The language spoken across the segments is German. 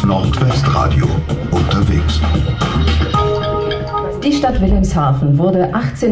Nordwestradio unterwegs. Die Stadt Wilhelmshaven wurde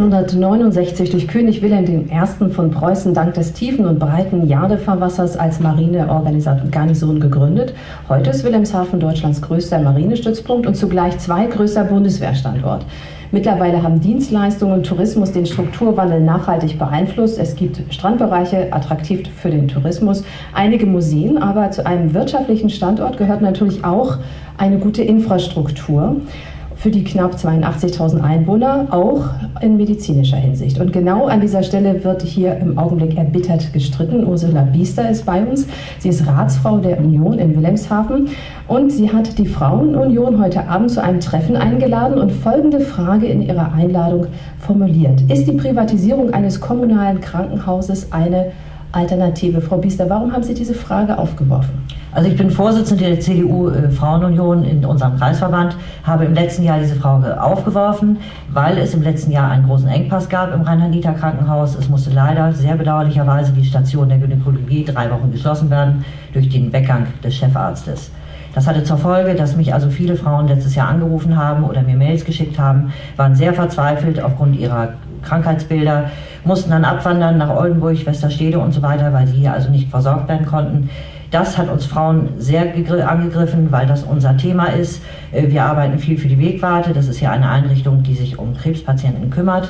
1869 durch König Wilhelm I. von Preußen dank des tiefen und breiten Jardefahrwassers als Marinegarnison gegründet. Heute ist Wilhelmshaven Deutschlands größter Marinestützpunkt und zugleich zweitgrößter Bundeswehrstandort. Mittlerweile haben Dienstleistungen und Tourismus den Strukturwandel nachhaltig beeinflusst. Es gibt Strandbereiche, attraktiv für den Tourismus, einige Museen, aber zu einem wirtschaftlichen Standort gehört natürlich auch eine gute Infrastruktur für die knapp 82.000 Einwohner, auch in medizinischer Hinsicht. Und genau an dieser Stelle wird hier im Augenblick erbittert gestritten. Ursula Biester ist bei uns. Sie ist Ratsfrau der Union in Wilhelmshaven und sie hat die Frauenunion heute Abend zu einem Treffen eingeladen und folgende Frage in ihrer Einladung formuliert. Ist die Privatisierung eines kommunalen Krankenhauses eine Alternative? Frau Biester, warum haben Sie diese Frage aufgeworfen? Also ich bin Vorsitzende der CDU-Frauenunion in unserem Kreisverband, habe im letzten Jahr diese Frage aufgeworfen, weil es im letzten Jahr einen großen Engpass gab im Rheinland-Nieder-Krankenhaus. Es musste leider sehr bedauerlicherweise die Station der Gynäkologie 3 Wochen geschlossen werden durch den Weggang des Chefarztes. Das hatte zur Folge, dass mich also viele Frauen letztes Jahr angerufen haben oder mir Mails geschickt haben, waren sehr verzweifelt aufgrund ihrer Krankheitsbilder, mussten dann abwandern nach Oldenburg, Westerstede und so weiter, weil sie hier also nicht versorgt werden konnten. Das hat uns Frauen sehr angegriffen, weil das unser Thema ist. Wir arbeiten viel für die Wegwarte. Das ist ja eine Einrichtung, die sich um Krebspatienten kümmert.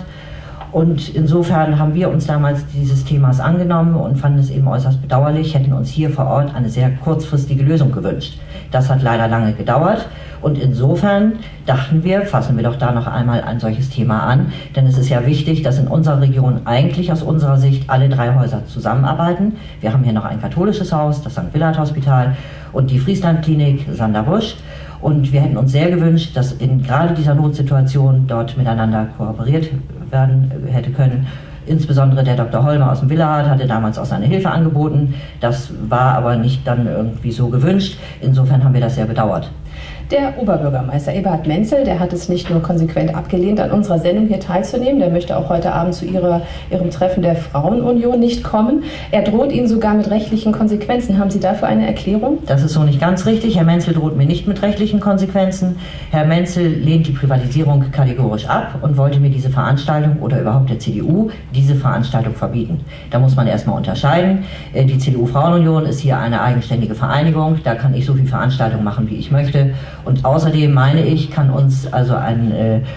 Und insofern haben wir uns damals dieses Themas angenommen und fanden es eben äußerst bedauerlich, hätten uns hier vor Ort eine sehr kurzfristige Lösung gewünscht. Das hat leider lange gedauert und insofern dachten wir, fassen wir doch da noch einmal ein solches Thema an, denn es ist ja wichtig, dass in unserer Region eigentlich aus unserer Sicht alle 3 Häuser zusammenarbeiten. Wir haben hier noch ein katholisches Haus, das St. Willard Hospital und die Friesland-Klinik Sanderbusch. Und wir hätten uns sehr gewünscht, dass in gerade dieser Notsituation dort miteinander kooperiert werden hätte können. Insbesondere der Dr. Holmer aus dem Willard hatte damals auch seine Hilfe angeboten. Das war aber nicht dann irgendwie so gewünscht. Insofern haben wir das sehr bedauert. Der Oberbürgermeister Eberhard Menzel, der hat es nicht nur konsequent abgelehnt, an unserer Sendung hier teilzunehmen, der möchte auch heute Abend zu Ihrem Treffen der Frauenunion nicht kommen. Er droht Ihnen sogar mit rechtlichen Konsequenzen. Haben Sie dafür eine Erklärung? Das ist so nicht ganz richtig. Herr Menzel droht mir nicht mit rechtlichen Konsequenzen. Herr Menzel lehnt die Privatisierung kategorisch ab und wollte mir diese Veranstaltung oder überhaupt der CDU diese Veranstaltung verbieten. Da muss man erstmal unterscheiden. Die CDU-Frauenunion ist hier eine eigenständige Vereinigung. Da kann ich so viel Veranstaltungen machen, wie ich möchte. Und außerdem meine ich, kann uns also ein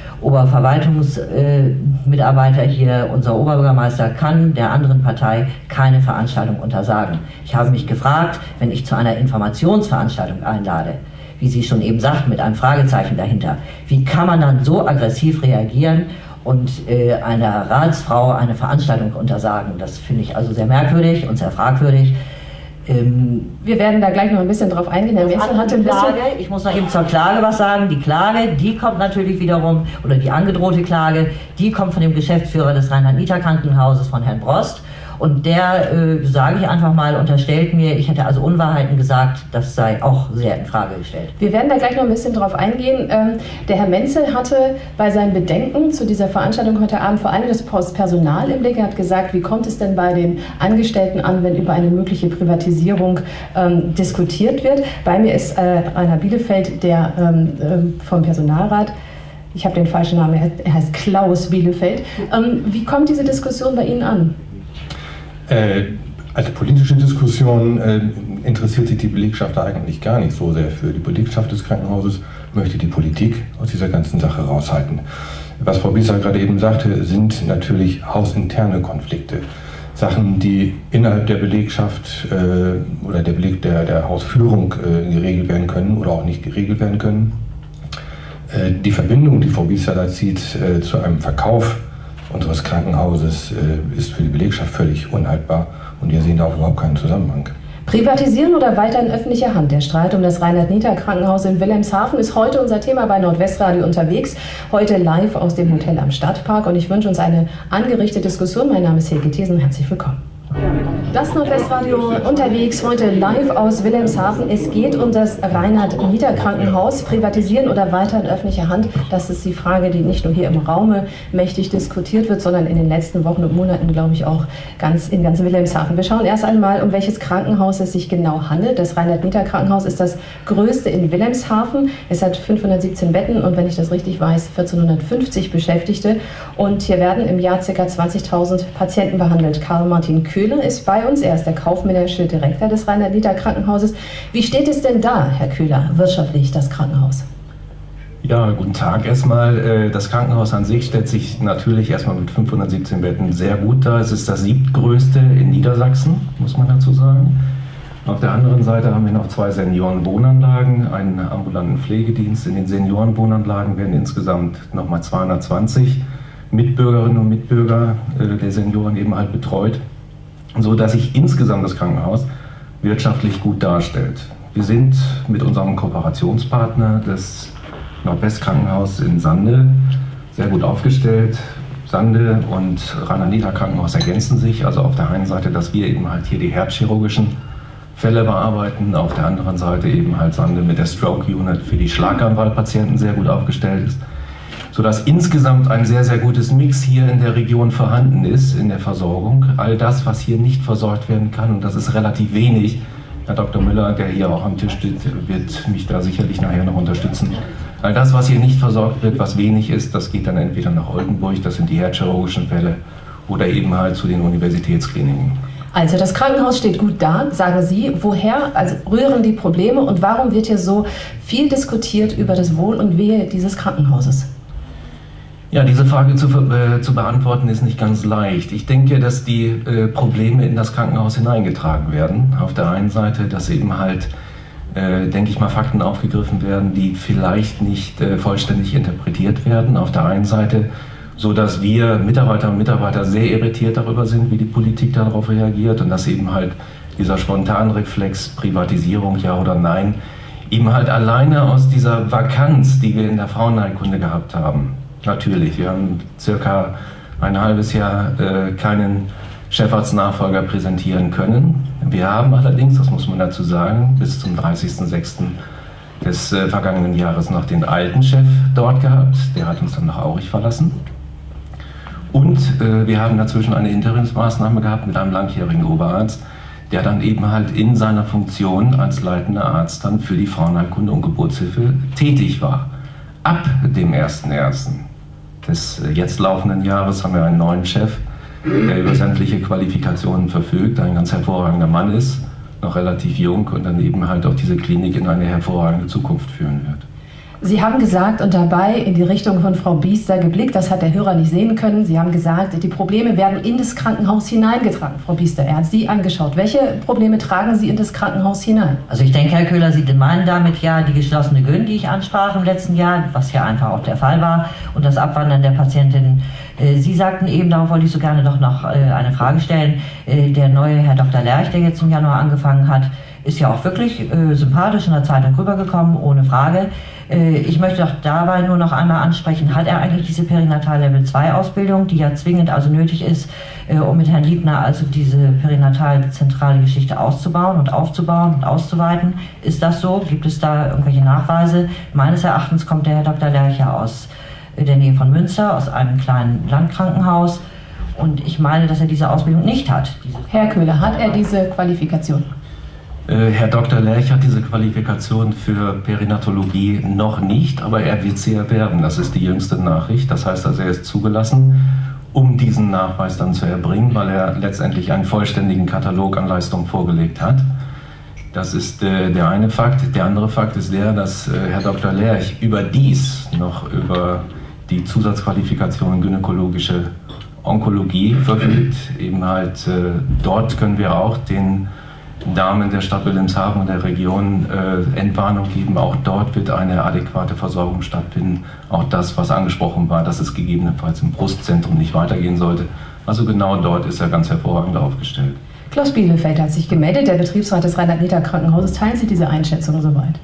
Oberverwaltungsmitarbeiter hier, unser Oberbürgermeister, kann der anderen Partei keine Veranstaltung untersagen. Ich habe mich gefragt, wenn ich zu einer Informationsveranstaltung einlade, wie Sie schon eben sagten, mit einem Fragezeichen dahinter, wie kann man dann so aggressiv reagieren und einer Ratsfrau eine Veranstaltung untersagen? Das finde ich also sehr merkwürdig und sehr fragwürdig. Wir werden da gleich noch ein bisschen drauf eingehen. Herr Menzel hatte ein bisschen... Ich muss noch eben zur Klage was sagen. Die Klage, die kommt natürlich wiederum, oder die angedrohte Klage, die kommt von dem Geschäftsführer des Rheinland-Nieder-Krankenhauses, von Herrn Brost. Und der, sage ich einfach mal, unterstellt mir, ich hätte also Unwahrheiten gesagt, das sei auch sehr in Frage gestellt. Wir werden da gleich noch ein bisschen drauf eingehen. Der Herr Menzel hatte bei seinen Bedenken zu dieser Veranstaltung heute Abend vor allem das Personal im Blick. Er hat gesagt, wie kommt es denn bei den Angestellten an, wenn über eine mögliche Privatisierung diskutiert wird. Bei mir ist Rainer Bielefeld, der vom Personalrat. Ich habe den falschen Namen, er heißt Klaus Bielefeld. Wie kommt diese Diskussion bei Ihnen an? Als politische Diskussion interessiert sich die Belegschaft da eigentlich gar nicht so sehr für. Die Belegschaft des Krankenhauses möchte die Politik aus dieser ganzen Sache raushalten. Was Frau Biester gerade eben sagte, sind natürlich hausinterne Konflikte. Sachen, die innerhalb der Belegschaft oder der Hausführung geregelt werden können oder auch nicht geregelt werden können. Die Verbindung, die Frau Biester da zieht zu einem Verkauf unseres Krankenhauses, ist für die Belegschaft völlig unhaltbar und wir sehen da auch überhaupt keinen Zusammenhang. Privatisieren oder weiter in öffentlicher Hand? Der Streit um das Rheinland-Nieder-Krankenhaus in Wilhelmshaven ist heute unser Thema bei Nordwestradio unterwegs. Heute live aus dem Hotel am Stadtpark und ich wünsche uns eine angerichtete Diskussion. Mein Name ist Hilke Thesen und herzlich willkommen. Das Nordwestradio unterwegs heute live aus Wilhelmshaven. Es geht um das Reinhard-Nieder-Krankenhaus. Privatisieren oder weiter in öffentlicher Hand? Das ist die Frage, die nicht nur hier im Raume mächtig diskutiert wird, sondern in den letzten Wochen und Monaten, glaube ich, auch in ganz Wilhelmshaven. Wir schauen erst einmal, um welches Krankenhaus es sich genau handelt. Das Reinhard-Nieder-Krankenhaus ist das größte in Wilhelmshaven. Es hat 517 Betten und, wenn ich das richtig weiß, 1450 Beschäftigte. Und hier werden im Jahr ca. 20.000 Patienten behandelt. Karl-Martin Köhler ist bei uns. Er ist der kaufmännische Direktor des Reinhard-Nieder-Krankenhauses. Wie steht es denn da, Herr Köhler, wirtschaftlich, das Krankenhaus? Ja, guten Tag erstmal. Das Krankenhaus an sich stellt sich natürlich erstmal mit 517 Betten sehr gut dar. Es ist das siebtgrößte in Niedersachsen, muss man dazu sagen. Auf der anderen Seite haben wir noch 2 Seniorenwohnanlagen, einen ambulanten Pflegedienst. In den Seniorenwohnanlagen werden insgesamt nochmal 220 Mitbürgerinnen und Mitbürger der Senioren eben halt betreut, so dass sich insgesamt das Krankenhaus wirtschaftlich gut darstellt. Wir sind mit unserem Kooperationspartner, das Nordwestkrankenhaus in Sande, sehr gut aufgestellt. Sande und Reinhard-Nieder-Krankenhaus ergänzen sich. Also auf der einen Seite, dass wir eben halt hier die herzchirurgischen Fälle bearbeiten, auf der anderen Seite eben halt Sande mit der Stroke Unit für die Schlaganfallpatienten sehr gut aufgestellt ist, sodass insgesamt ein sehr, sehr gutes Mix hier in der Region vorhanden ist, in der Versorgung. All das, was hier nicht versorgt werden kann, und das ist relativ wenig, Herr Dr. Müller, der hier auch am Tisch steht, wird mich da sicherlich nachher noch unterstützen. All das, was hier nicht versorgt wird, was wenig ist, das geht dann entweder nach Oldenburg, das sind die herzchirurgischen Fälle, oder eben halt zu den Universitätskliniken. Also das Krankenhaus steht gut da, sagen Sie. Woher rühren die Probleme und warum wird hier so viel diskutiert über das Wohl und Wehe dieses Krankenhauses? Ja, diese Frage zu beantworten ist nicht ganz leicht. Ich denke, dass die Probleme in das Krankenhaus hineingetragen werden. Auf der einen Seite, dass eben halt, denke ich mal, Fakten aufgegriffen werden, die vielleicht nicht vollständig interpretiert werden. Auf der einen Seite, so dass wir Mitarbeiterinnen und Mitarbeiter sehr irritiert darüber sind, wie die Politik darauf reagiert, und dass eben halt dieser Spontanreflex Privatisierung, ja oder nein, eben halt alleine aus dieser Vakanz, die wir in der Frauenheilkunde gehabt haben. Natürlich, wir haben circa ein halbes Jahr keinen Chefarztnachfolger präsentieren können. Wir haben allerdings, das muss man dazu sagen, bis zum 30.06. des vergangenen Jahres noch den alten Chef dort gehabt. Der hat uns dann nach Aurich verlassen. Und wir haben dazwischen eine Interimsmaßnahme gehabt mit einem langjährigen Oberarzt, der dann eben halt in seiner Funktion als leitender Arzt dann für die Frauenheilkunde und Geburtshilfe tätig war. Ab dem 1.1. des jetzt laufenden Jahres haben wir einen neuen Chef, der über sämtliche Qualifikationen verfügt, ein ganz hervorragender Mann ist, noch relativ jung und dann eben halt auch diese Klinik in eine hervorragende Zukunft führen wird. Sie haben gesagt und dabei in die Richtung von Frau Biester geblickt, das hat der Hörer nicht sehen können. Sie haben gesagt, die Probleme werden in das Krankenhaus hineingetragen. Frau Biester, er hat Sie angeschaut. Welche Probleme tragen Sie in das Krankenhaus hinein? Also ich denke, Herr Köhler, Sie meinen damit ja die geschlossene Gyn, die ich ansprach im letzten Jahr, was ja einfach auch der Fall war, und das Abwandern der Patientinnen. Sie sagten eben, darauf wollte ich so gerne doch noch eine Frage stellen, der neue Herr Dr. Lerch, der jetzt im Januar angefangen hat, ist ja auch wirklich sympathisch in der Zeitung rübergekommen, ohne Frage. Ich möchte doch dabei nur noch einmal ansprechen, hat er eigentlich diese Perinatal-Level-2-Ausbildung, die ja zwingend also nötig ist, um mit Herrn Liebner also diese perinatal-zentrale Geschichte auszubauen und aufzubauen und auszuweiten? Ist das so? Gibt es da irgendwelche Nachweise? Meines Erachtens kommt der Herr Dr. Lerch ja aus der Nähe von Münster, aus einem kleinen Landkrankenhaus. Und ich meine, dass er diese Ausbildung nicht hat. Herr Köhler, hat er diese Qualifikation? Herr Dr. Lerch hat diese Qualifikation für Perinatologie noch nicht, aber er wird sie erwerben. Das ist die jüngste Nachricht. Das heißt also, er ist zugelassen, um diesen Nachweis dann zu erbringen, weil er letztendlich einen vollständigen Katalog an Leistungen vorgelegt hat. Das ist der eine Fakt. Der andere Fakt ist der, dass Herr Dr. Lerch überdies noch über die Zusatzqualifikation gynäkologische Onkologie verfügt. Eben halt dort können wir auch den Damen der Stadt Wilhelmshaven und der Region Entwarnung geben. Auch dort wird eine adäquate Versorgung stattfinden. Auch das, was angesprochen war, dass es gegebenenfalls im Brustzentrum nicht weitergehen sollte. Also genau dort ist er ganz hervorragend aufgestellt. Klaus Bielefeld hat sich gemeldet, der Betriebsrat des Reinhard-Nieder-Krankenhauses. Teilen Sie diese Einschätzung soweit?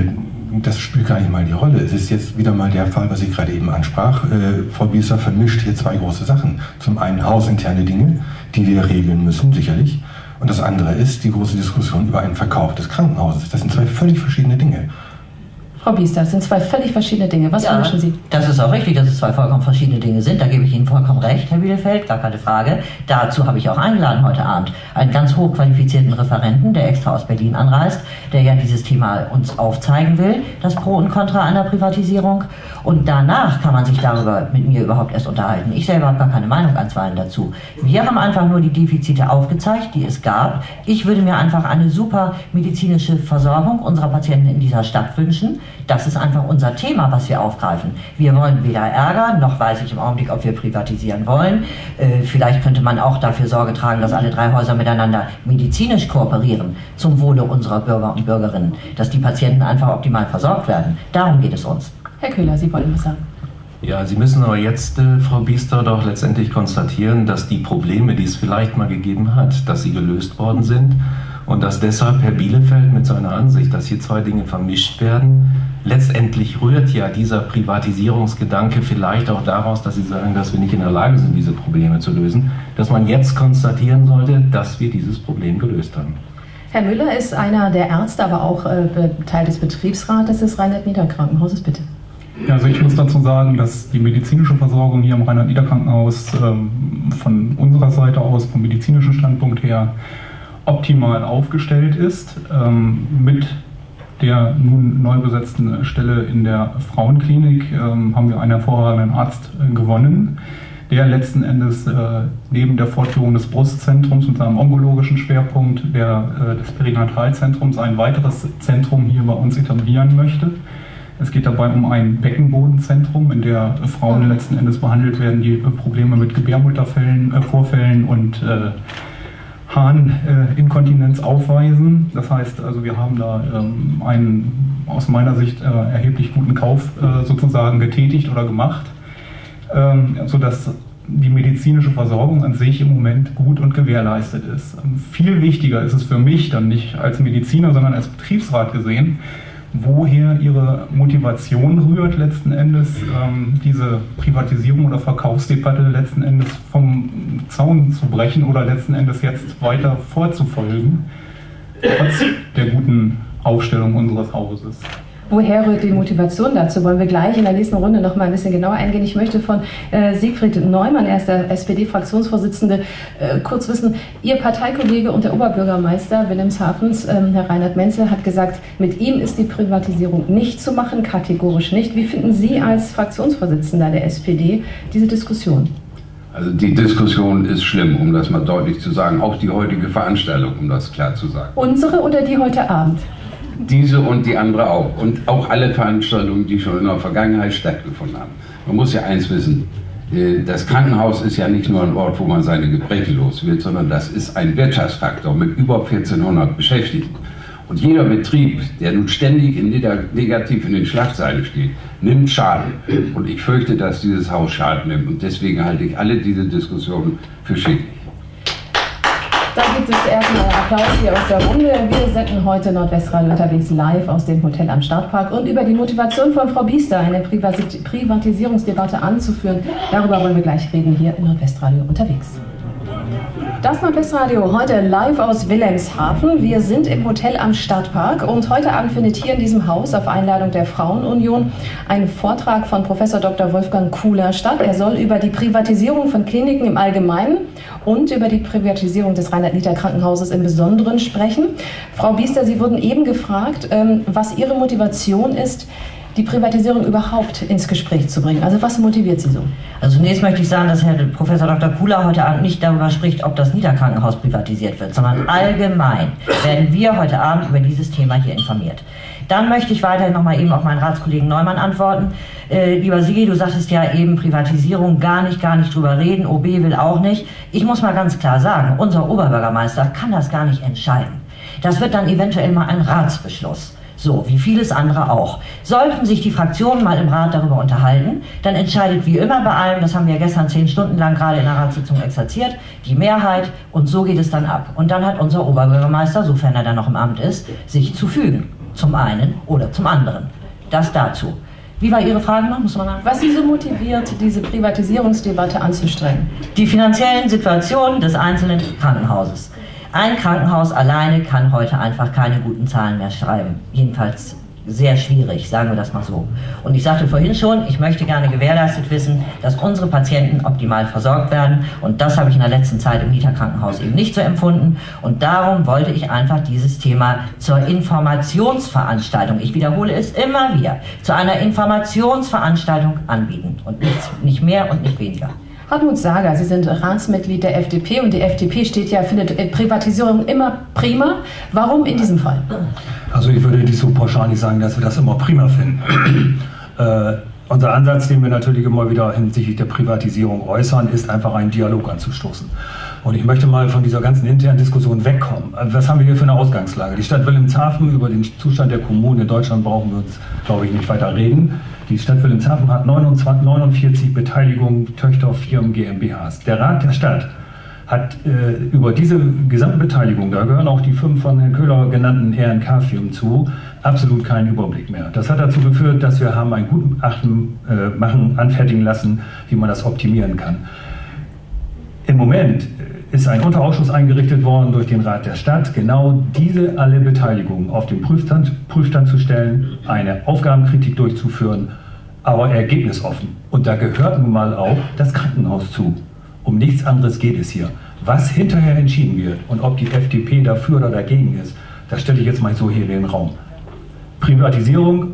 Das spielt gar nicht mal die Rolle. Es ist jetzt wieder mal der Fall, was ich gerade eben ansprach. Frau Biester vermischt hier 2 große Sachen. Zum einen hausinterne Dinge, die wir regeln müssen, sicherlich. Und das andere ist die große Diskussion über einen Verkauf des Krankenhauses. Das sind zwei völlig verschiedene Dinge. Frau Biester, das sind zwei völlig verschiedene Dinge. Was wünschen Sie? Das ist auch richtig, dass es zwei vollkommen verschiedene Dinge sind. Da gebe ich Ihnen vollkommen recht, Herr Bielefeld, gar keine Frage. Dazu habe ich auch eingeladen heute Abend einen ganz hochqualifizierten Referenten, der extra aus Berlin anreist, der ja dieses Thema uns aufzeigen will, das Pro und Contra einer Privatisierung. Und danach kann man sich darüber mit mir überhaupt erst unterhalten. Ich selber habe gar keine Meinung einstweilen dazu. Wir haben einfach nur die Defizite aufgezeigt, die es gab. Ich würde mir einfach eine super medizinische Versorgung unserer Patienten in dieser Stadt wünschen. Das ist einfach unser Thema, was wir aufgreifen. Wir wollen weder Ärger, noch weiß ich im Augenblick, ob wir privatisieren wollen. Vielleicht könnte man auch dafür Sorge tragen, dass alle drei Häuser miteinander medizinisch kooperieren, zum Wohle unserer Bürger und Bürgerinnen, dass die Patienten einfach optimal versorgt werden. Darum geht es uns. Herr Köhler, Sie wollen was sagen? Ja, Sie müssen aber jetzt, Frau Biester, doch letztendlich konstatieren, dass die Probleme, die es vielleicht mal gegeben hat, dass sie gelöst worden sind und dass deshalb Herr Bielefeld mit seiner Ansicht, dass hier zwei Dinge vermischt werden, letztendlich rührt ja dieser Privatisierungsgedanke vielleicht auch daraus, dass Sie sagen, dass wir nicht in der Lage sind, diese Probleme zu lösen, dass man jetzt konstatieren sollte, dass wir dieses Problem gelöst haben. Herr Müller ist einer der Ärzte, aber auch Teil des Betriebsrates des Rheinland-Nieder-Krankenhauses. Bitte. Ja, also ich muss dazu sagen, dass die medizinische Versorgung hier am Rheinland-Nieder-Krankenhaus von unserer Seite aus, vom medizinischen Standpunkt her, optimal aufgestellt ist. Mit der nun neu besetzten Stelle in der Frauenklinik haben wir einen hervorragenden Arzt gewonnen, der letzten Endes neben der Fortführung des Brustzentrums mit seinem onkologischen Schwerpunkt des Perinatalzentrums ein weiteres Zentrum hier bei uns etablieren möchte. Es geht dabei um ein Beckenbodenzentrum, in der Frauen letzten Endes behandelt werden, die Probleme mit Gebärmuttervorfällen und Harninkontinenz aufweisen. Das heißt, also wir haben da einen aus meiner Sicht erheblich guten Kauf sozusagen getätigt oder gemacht, sodass die medizinische Versorgung an sich im Moment gut und gewährleistet ist. Viel wichtiger ist es für mich dann nicht als Mediziner, sondern als Betriebsrat gesehen, woher ihre Motivation rührt, letzten Endes diese Privatisierung oder Verkaufsdebatte letzten Endes vom Zaun zu brechen oder letzten Endes jetzt weiter fortzufolgen, trotz der guten Aufstellung unseres Hauses. Woher rührt die Motivation dazu? Wollen wir gleich in der nächsten Runde noch mal ein bisschen genauer eingehen. Ich möchte von Siegfried Neumann, er ist der SPD-Fraktionsvorsitzende, kurz wissen, Ihr Parteikollege und der Oberbürgermeister Wilhelmshavens, Herr Reinhard Menzel, hat gesagt, mit ihm ist die Privatisierung nicht zu machen, kategorisch nicht. Wie finden Sie als Fraktionsvorsitzender der SPD diese Diskussion? Also die Diskussion ist schlimm, um das mal deutlich zu sagen. Auch die heutige Veranstaltung, um das klar zu sagen. Unsere oder die heute Abend? Diese und die andere auch. Und auch alle Veranstaltungen, die schon in der Vergangenheit stattgefunden haben. Man muss ja eins wissen, das Krankenhaus ist ja nicht nur ein Ort, wo man seine Gebrechen los wird, sondern das ist ein Wirtschaftsfaktor mit über 1400 Beschäftigten. Und jeder Betrieb, der nun ständig negativ in den Schlagzeilen steht, nimmt Schaden. Und ich fürchte, dass dieses Haus Schaden nimmt. Und deswegen halte ich alle diese Diskussionen für schädlich. Da gibt es erstmal Applaus hier aus der Runde. Wir senden heute Nordwestradio unterwegs live aus dem Hotel am Stadtpark. Und über die Motivation von Frau Biester, eine Privatisierungsdebatte anzuführen, darüber wollen wir gleich reden hier in Nordwestradio unterwegs. Das Nordwestradio heute live aus Wilhelmshaven. Wir sind im Hotel am Stadtpark und heute Abend findet hier in diesem Haus auf Einladung der Frauenunion ein Vortrag von Prof. Dr. Wolfgang Kuhler statt. Er soll über die Privatisierung von Kliniken im Allgemeinen und über die Privatisierung des Rheinland-Nieder-Krankenhauses im Besonderen sprechen. Frau Biester, Sie wurden eben gefragt, was Ihre Motivation ist, die Privatisierung überhaupt ins Gespräch zu bringen. Also was motiviert Sie so? Also zunächst möchte ich sagen, dass Herr Prof. Dr. Kuhler heute Abend nicht darüber spricht, ob das Niederkrankenhaus privatisiert wird, sondern allgemein werden wir heute Abend über dieses Thema hier informiert. Dann möchte ich weiterhin nochmal eben auf meinen Ratskollegen Neumann antworten. Lieber Sigi, du sagtest ja eben, Privatisierung gar nicht drüber reden, OB will auch nicht. Ich muss mal ganz klar sagen, unser Oberbürgermeister kann das gar nicht entscheiden. Das wird dann eventuell mal ein Ratsbeschluss. So, wie vieles andere auch. Sollten sich die Fraktionen mal im Rat darüber unterhalten, dann entscheidet wie immer bei allem, das haben wir gestern 10 Stunden lang gerade in der Ratssitzung exerziert, die Mehrheit und so geht es dann ab. Und dann hat unser Oberbürgermeister, sofern er dann noch im Amt ist, sich zu fügen. Zum einen oder zum anderen. Das dazu. Wie war Ihre Frage noch? Muss man sagen? Was Sie so motiviert, diese Privatisierungsdebatte anzustrengen? Die finanziellen Situationen des einzelnen Krankenhauses. Ein Krankenhaus alleine kann heute einfach keine guten Zahlen mehr schreiben. Jedenfalls sehr schwierig, sagen wir das mal so. Und ich sagte vorhin schon, ich möchte gerne gewährleistet wissen, dass unsere Patienten optimal versorgt werden. Und das habe ich in der letzten Zeit im Nidda-Krankenhaus eben nicht so empfunden. Und darum wollte ich einfach dieses Thema zur Informationsveranstaltung, ich wiederhole es immer wieder, zu einer Informationsveranstaltung anbieten. Und nicht mehr und nicht weniger. Hartmut Sager, Sie sind Ratsmitglied der FDP und die FDP findet Privatisierung immer prima. Warum in diesem Fall? Also ich würde nicht so pauschal nicht sagen, dass wir das immer prima finden. Unser Ansatz, den wir natürlich immer wieder hinsichtlich der Privatisierung äußern, ist einfach einen Dialog anzustoßen. Und ich möchte mal von dieser ganzen internen Diskussion wegkommen. Was haben wir hier für eine Ausgangslage? Die Stadt Wilhelmshaven, über den Zustand der Kommunen in Deutschland brauchen wir uns, glaube ich, nicht weiter reden. Die Stadt Wilhelmshaven hat 49 Beteiligungen, Töchter, Firmen, GmbHs. Der Rat der Stadt hat über diese gesamten Beteiligungen, da gehören auch die 5 von Herrn Köhler genannten RNK-Firmen zu, absolut keinen Überblick mehr. Das hat dazu geführt, dass wir haben ein Gutachten anfertigen lassen, wie man das optimieren kann. Im Moment ist ein Unterausschuss eingerichtet worden durch den Rat der Stadt, genau diese alle Beteiligungen auf den Prüfstand zu stellen, eine Aufgabenkritik durchzuführen, aber ergebnisoffen. Und da gehört nun mal auch das Krankenhaus zu. Um nichts anderes geht es hier. Was hinterher entschieden wird und ob die FDP dafür oder dagegen ist, das stelle ich jetzt mal so hier in den Raum. Privatisierung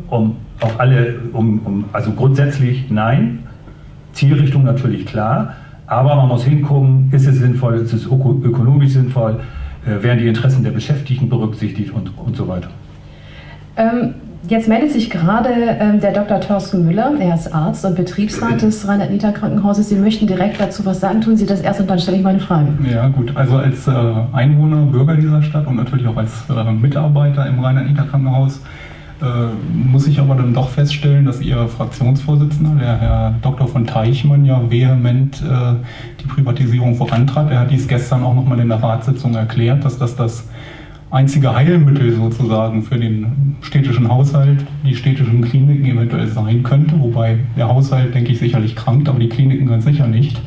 also grundsätzlich nein, Zielrichtung natürlich klar. Aber man muss hingucken, ist es sinnvoll, ist es ökonomisch sinnvoll, werden die Interessen der Beschäftigten berücksichtigt und so weiter. Jetzt meldet sich gerade der Dr. Thorsten Müller, er ist Arzt und Betriebsrat des Rheinland-Nidda-Krankenhauses. Sie möchten direkt dazu was sagen, tun Sie das erst und dann stelle ich meine Frage. Ja gut, also als Einwohner, Bürger dieser Stadt und natürlich auch als Mitarbeiter im Rheinland-Nidda-Krankenhaus muss ich aber dann doch feststellen, dass Ihr Fraktionsvorsitzender, der Herr Dr. von Teichmann, ja vehement die Privatisierung vorantreibt. Er hat dies gestern auch nochmal in der Ratssitzung erklärt, dass das einzige Heilmittel sozusagen für den städtischen Haushalt, die städtischen Kliniken eventuell sein könnte, wobei der Haushalt, denke ich, sicherlich krankt, aber die Kliniken ganz sicher nicht.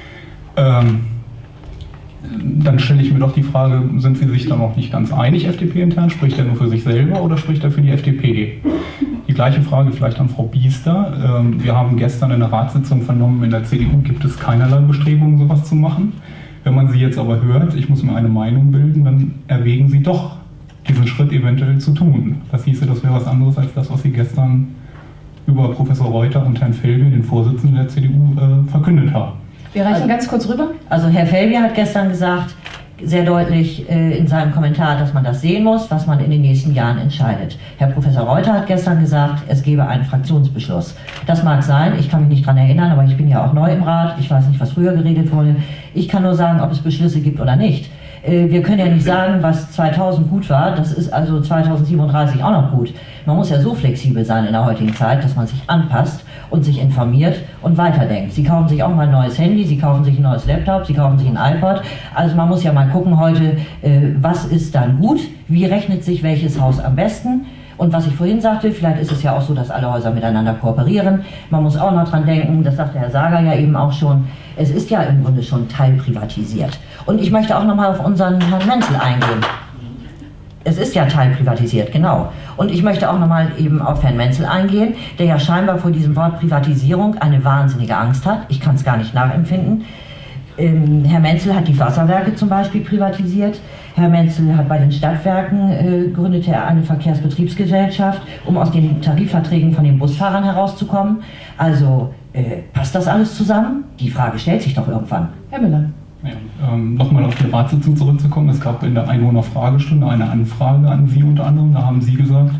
Dann stelle ich mir doch die Frage, sind Sie sich da noch nicht ganz einig, FDP-intern? Spricht er nur für sich selber oder spricht er für die FDP? Die gleiche Frage vielleicht an Frau Biester. Wir haben gestern in der Ratssitzung vernommen, in der CDU gibt es keinerlei Bestrebungen, sowas zu machen. Wenn man Sie jetzt aber hört, ich muss mir eine Meinung bilden, dann erwägen Sie doch, diesen Schritt eventuell zu tun. Das hieße, das wäre was anderes als das, was Sie gestern über Professor Reuter und Herrn Felge, den Vorsitzenden der CDU, verkündet haben. Wir reichen ganz kurz rüber. Also Herr Felge hat gestern gesagt, sehr deutlich in seinem Kommentar, dass man das sehen muss, was man in den nächsten Jahren entscheidet. Herr Professor Reuter hat gestern gesagt, es gebe einen Fraktionsbeschluss. Das mag sein, ich kann mich nicht daran erinnern, aber ich bin ja auch neu im Rat, ich weiß nicht, was früher geredet wurde. Ich kann nur sagen, ob es Beschlüsse gibt oder nicht. Wir können ja nicht sagen, was 2000 gut war, das ist also 2037 auch noch gut. Man muss ja so flexibel sein in der heutigen Zeit, dass man sich anpasst und sich informiert und weiterdenkt. Sie kaufen sich auch mal ein neues Handy, Sie kaufen sich ein neues Laptop, Sie kaufen sich ein iPod. Also man muss ja mal gucken heute, was ist dann gut, wie rechnet sich welches Haus am besten. Und was ich vorhin sagte, vielleicht ist es ja auch so, dass alle Häuser miteinander kooperieren. Man muss auch noch dran denken, das sagte Herr Sager ja eben auch schon, es ist ja im Grunde schon teilprivatisiert. Und ich möchte auch nochmal auf unseren Herrn Menzel eingehen. Es ist ja teilprivatisiert, genau. Und ich möchte auch nochmal eben auf Herrn Menzel eingehen, der ja scheinbar vor diesem Wort Privatisierung eine wahnsinnige Angst hat. Ich kann es gar nicht nachempfinden. Herr Menzel hat die Wasserwerke zum Beispiel privatisiert. Herr Menzel hat bei den Stadtwerken gründete er eine Verkehrsbetriebsgesellschaft, um aus den Tarifverträgen von den Busfahrern herauszukommen. Also passt das alles zusammen? Die Frage stellt sich doch irgendwann. Herr Müller. Ja, nochmal auf die Ratssitzung zurückzukommen. Es gab in der Einwohnerfragestunde eine Anfrage an Sie unter anderem. Da haben Sie gesagt,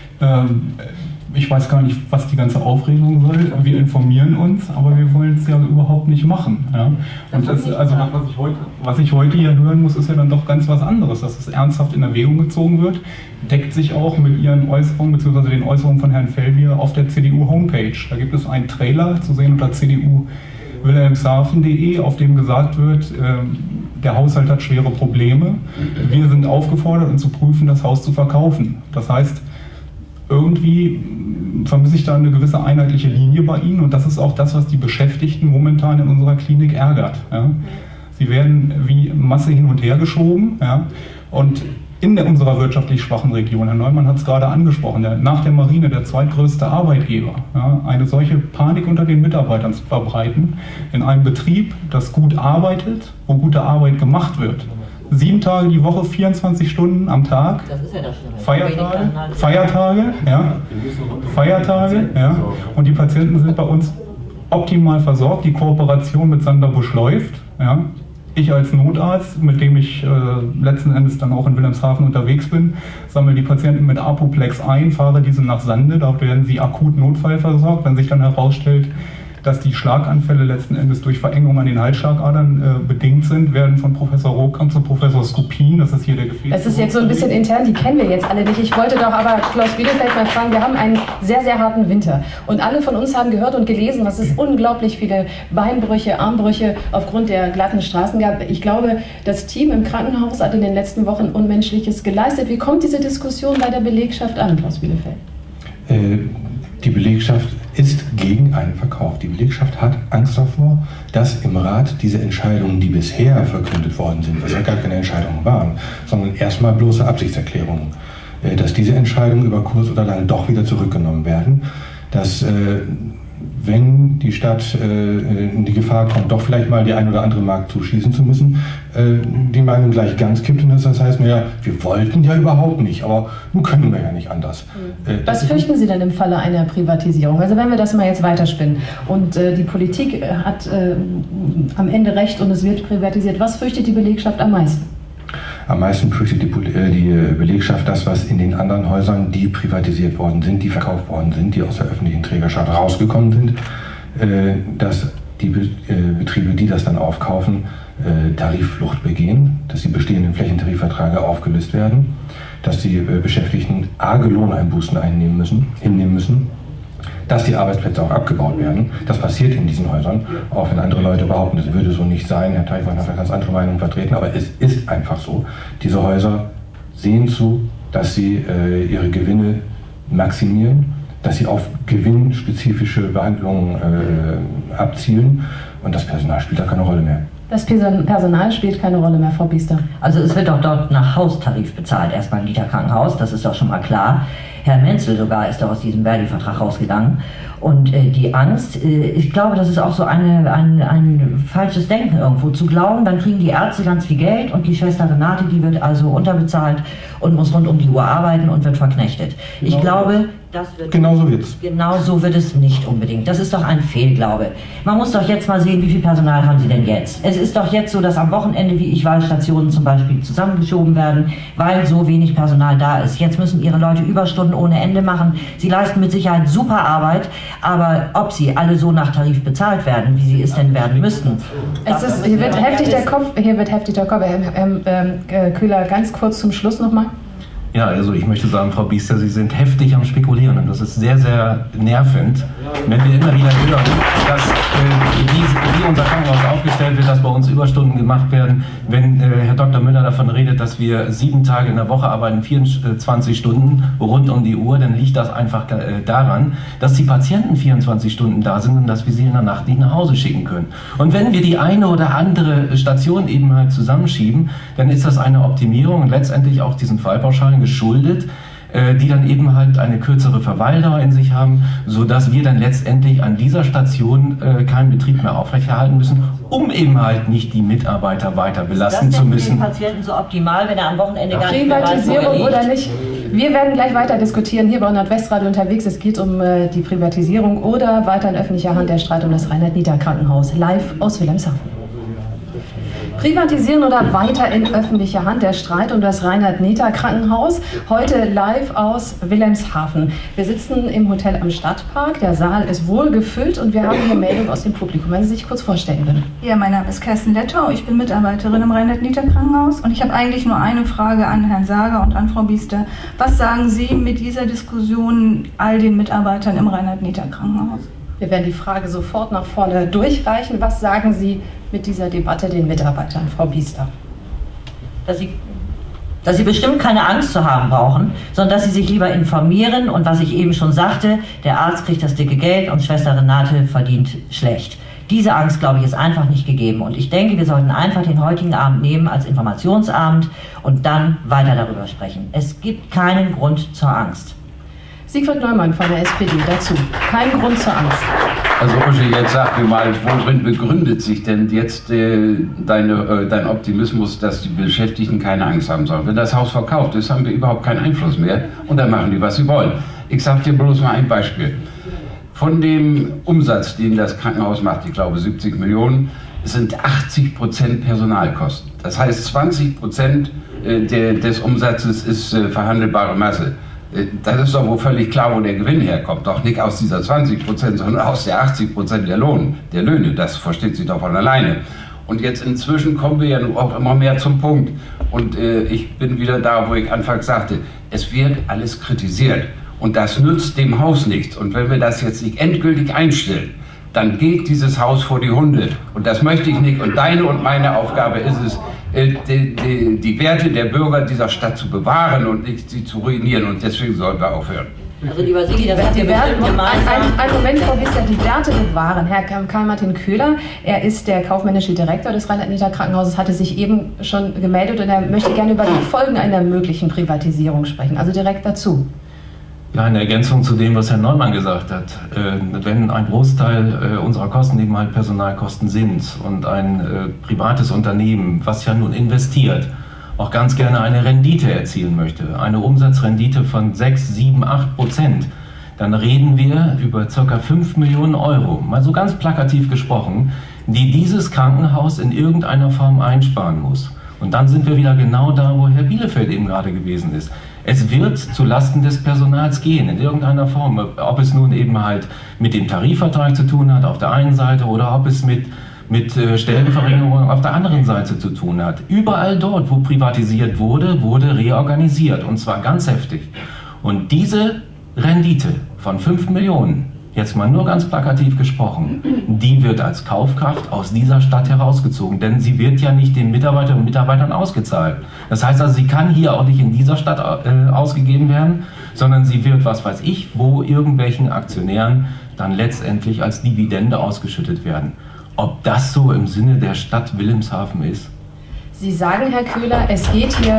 ich weiß gar nicht, was die ganze Aufregung soll. Wir informieren uns, aber wir wollen es ja überhaupt nicht machen. Ja? Und das, also was ich heute hier hören muss, ist ja dann doch ganz was anderes. Dass es ernsthaft in Erwägung gezogen wird, deckt sich auch mit Ihren Äußerungen bzw. den Äußerungen von Herrn Felbier auf der CDU-Homepage. Da gibt es einen Trailer zu sehen unter CDU-Wilhelmshaven.de, auf dem gesagt wird, der Haushalt hat schwere Probleme. Wir sind aufgefordert, uns zu prüfen, das Haus zu verkaufen. Das heißt, irgendwie vermisse ich da eine gewisse einheitliche Linie bei Ihnen und das ist auch das, was die Beschäftigten momentan in unserer Klinik ärgert. Ja? Sie werden wie Masse hin und her geschoben. Ja? Und in unserer wirtschaftlich schwachen Region, Herr Neumann hat es gerade angesprochen, nach der Marine der zweitgrößte Arbeitgeber, ja, eine solche Panik unter den Mitarbeitern zu verbreiten, in einem Betrieb, das gut arbeitet, wo gute Arbeit gemacht wird. 7 Tage die Woche, 24 Stunden am Tag, das ist ja das Schlimme. Feiertage, ja. Und die Patienten sind bei uns optimal versorgt. Die Kooperation mit Sanderbusch läuft. Ja. Ich als Notarzt, mit dem ich letzten Endes dann auch in Wilhelmshaven unterwegs bin, sammle die Patienten mit Apoplex ein, fahre diese nach Sande, dort werden sie akut notfallversorgt. Wenn sich dann herausstellt, dass die Schlaganfälle letzten Endes durch Verengung an den Halsschlagadern bedingt sind, werden von Professor Rohkamp zu Professor Skupin, das ist hier der Gefäß. Das ist jetzt so ein bisschen intern, die kennen wir jetzt alle nicht. Ich wollte doch aber Klaus Bielefeld mal fragen, wir haben einen sehr, sehr harten Winter. Und alle von uns haben gehört und gelesen, dass es unglaublich viele Beinbrüche, Armbrüche aufgrund der glatten Straßen gab. Ich glaube, das Team im Krankenhaus hat in den letzten Wochen Unmenschliches geleistet. Wie kommt diese Diskussion bei der Belegschaft an, Klaus Bielefeld? Die Belegschaft ist gegen einen Verkauf. Die Belegschaft hat Angst davor, dass im Rat diese Entscheidungen, die bisher verkündet worden sind, was ja gar keine Entscheidungen waren, sondern erstmal bloße Absichtserklärungen, dass diese Entscheidungen über kurz oder lang doch wieder zurückgenommen werden, dass wenn die Stadt in die Gefahr kommt, doch vielleicht mal die ein oder andere Mark zuschießen zu müssen, die Meinung gleich ganz kippt und das heißt, naja, wir wollten ja überhaupt nicht, aber nun können wir ja nicht anders. Was fürchten Sie denn im Falle einer Privatisierung? Also wenn wir das mal jetzt weiterspinnen und die Politik hat am Ende recht und es wird privatisiert, was fürchtet die Belegschaft am meisten? Am meisten fürchtet die Belegschaft das, was in den anderen Häusern, die privatisiert worden sind, die verkauft worden sind, die aus der öffentlichen Trägerschaft rausgekommen sind, dass die Betriebe, die das dann aufkaufen, Tarifflucht begehen, dass die bestehenden Flächentarifverträge aufgelöst werden, dass die Beschäftigten arge Lohneinbußen hinnehmen müssen, dass die Arbeitsplätze auch abgebaut werden. Das passiert in diesen Häusern, auch wenn andere Leute behaupten, das würde so nicht sein. Herr Teichmann hat eine ganz andere Meinung vertreten, aber es ist einfach so. Diese Häuser sehen zu, dass sie ihre Gewinne maximieren, dass sie auf gewinnspezifische Behandlungen abzielen und das Personal spielt da keine Rolle mehr. Das Personal spielt keine Rolle mehr, Frau Biester. Also es wird doch dort nach Haustarif bezahlt, erstmal im Niederkrankenhaus, das ist doch schon mal klar. Herr Menzel sogar ist doch aus diesem Verdi-Vertrag rausgegangen. Und die Angst, ich glaube, das ist auch so ein falsches Denken irgendwo, zu glauben, dann kriegen die Ärzte ganz viel Geld und die Schwester Renate, die wird also unterbezahlt und muss rund um die Uhr arbeiten und wird verknechtet. Ich glaube, Genauso wird's. Genau so wird es nicht unbedingt. Das ist doch ein Fehlglaube. Man muss doch jetzt mal sehen, wie viel Personal haben Sie denn jetzt? Es ist doch jetzt so, dass am Wochenende, wie ich weiß, Stationen zum Beispiel zusammengeschoben werden, weil so wenig Personal da ist. Jetzt müssen Ihre Leute Überstunden ohne Ende machen. Sie leisten mit Sicherheit super Arbeit, aber ob sie alle so nach Tarif bezahlt werden, wie sie es denn werden müssten. Hier wird heftig der Kopf. Herr Köhler, ganz kurz zum Schluss nochmal. Ja, also ich möchte sagen, Frau Biester, Sie sind heftig am Spekulieren und das ist sehr, sehr nervend, wenn wir immer wieder hören, dass wie unser Krankenhaus aufgestellt wird, dass bei uns Überstunden gemacht werden. Wenn Herr Dr. Müller davon redet, dass wir 7 Tage in der Woche arbeiten, 24 Stunden rund um die Uhr, dann liegt das einfach daran, dass die Patienten 24 Stunden da sind und dass wir sie in der Nacht nicht nach Hause schicken können. Und wenn wir die eine oder andere Station eben halt zusammenschieben, dann ist das eine Optimierung und letztendlich auch diesen Fallpauschalen geschuldet, die dann eben halt eine kürzere Verweildauer in sich haben, sodass wir dann letztendlich an dieser Station keinen Betrieb mehr aufrechterhalten müssen, um eben halt nicht die Mitarbeiter weiter belasten zu müssen. Ist das denn für den Patienten so optimal, wenn er am Wochenende gar nicht mehr weiß, Privatisierung oder nicht? Wir werden gleich weiter diskutieren hier bei Nordwestradio unterwegs. Es geht um die Privatisierung oder weiter in öffentlicher Hand der Streit um das Reinhard-Nieder-Krankenhaus. Live aus Wilhelmshaven. Privatisieren oder weiter in öffentlicher Hand der Streit um das Reinhard-Nieder-Krankenhaus. Heute live aus Wilhelmshaven. Wir sitzen im Hotel am Stadtpark. Der Saal ist wohl gefüllt und wir haben hier Meldung aus dem Publikum. Wenn Sie sich kurz vorstellen würden. Ja, mein Name ist Kerstin Lettau. Ich bin Mitarbeiterin im Reinhard-Nieder-Krankenhaus und ich habe eigentlich nur eine Frage an Herrn Sager und an Frau Biester. Was sagen Sie mit dieser Diskussion all den Mitarbeitern im Reinhard-Nieder-Krankenhaus? Wir werden die Frage sofort nach vorne durchreichen. Was sagen Sie mit dieser Debatte den Mitarbeitern, Frau Biester? Dass sie bestimmt keine Angst zu haben brauchen, sondern dass sie sich lieber informieren und was ich eben schon sagte, der Arzt kriegt das dicke Geld und Schwester Renate verdient schlecht. Diese Angst, glaube ich, ist einfach nicht gegeben. Und ich denke, wir sollten einfach den heutigen Abend nehmen als Informationsabend und dann weiter darüber sprechen. Es gibt keinen Grund zur Angst. Siegfried Neumann von der SPD dazu. Kein Grund zur Angst. Also Uschi, jetzt sag mir mal, worin begründet sich denn jetzt dein Optimismus, dass die Beschäftigten keine Angst haben sollen? Wenn das Haus verkauft ist, haben wir überhaupt keinen Einfluss mehr und dann machen die, was sie wollen. Ich sag dir bloß mal ein Beispiel. Von dem Umsatz, den das Krankenhaus macht, ich glaube 70 Millionen, sind 80% Personalkosten. Das heißt, 20% des Umsatzes ist verhandelbare Masse. Das ist doch wohl völlig klar, wo der Gewinn herkommt. Doch nicht aus dieser 20%, sondern aus der 80% der Löhne. Das versteht sich doch von alleine. Und jetzt inzwischen kommen wir ja auch immer mehr zum Punkt. Und ich bin wieder da, wo ich anfangs sagte, es wird alles kritisiert. Und das nützt dem Haus nichts. Und wenn wir das jetzt nicht endgültig einstellen, dann geht dieses Haus vor die Hunde. Und das möchte ich nicht. Und deine und meine Aufgabe ist es, die Werte der Bürger dieser Stadt zu bewahren und nicht sie zu ruinieren. Und deswegen sollten wir aufhören. Also lieber Sigi, das hat ihr Ein Moment, Frau Gisser, die Werte bewahren. Herr Karl-Martin Köhler, er ist der kaufmännische Direktor des Rheinland-Nidda-Krankenhauses, hatte sich eben schon gemeldet und er möchte gerne über die Folgen einer möglichen Privatisierung sprechen. Also direkt dazu. Ja, in Ergänzung zu dem, was Herr Neumann gesagt hat, wenn ein Großteil unserer Kosten eben halt Personalkosten sind und ein privates Unternehmen, was ja nun investiert, auch ganz gerne eine Rendite erzielen möchte, eine Umsatzrendite von 6, 7, 8%, dann reden wir über ca. 5 Millionen Euro, mal so ganz plakativ gesprochen, die dieses Krankenhaus in irgendeiner Form einsparen muss. Und dann sind wir wieder genau da, wo Herr Bielefeld eben gerade gewesen ist. Es wird zulasten des Personals gehen, in irgendeiner Form. Ob es nun eben halt mit dem Tarifvertrag zu tun hat, auf der einen Seite, oder ob es mit Stellenverringerung auf der anderen Seite zu tun hat. Überall dort, wo privatisiert wurde, wurde reorganisiert. Und zwar ganz heftig. Und diese Rendite von 5 Millionen, jetzt mal nur ganz plakativ gesprochen, die wird als Kaufkraft aus dieser Stadt herausgezogen, denn sie wird ja nicht den Mitarbeiterinnen und Mitarbeitern ausgezahlt. Das heißt also, sie kann hier auch nicht in dieser Stadt ausgegeben werden, sondern sie wird, was weiß ich, wo irgendwelchen Aktionären dann letztendlich als Dividende ausgeschüttet werden. Ob das so im Sinne der Stadt Wilhelmshaven ist? Sie sagen, Herr Köhler, es geht hier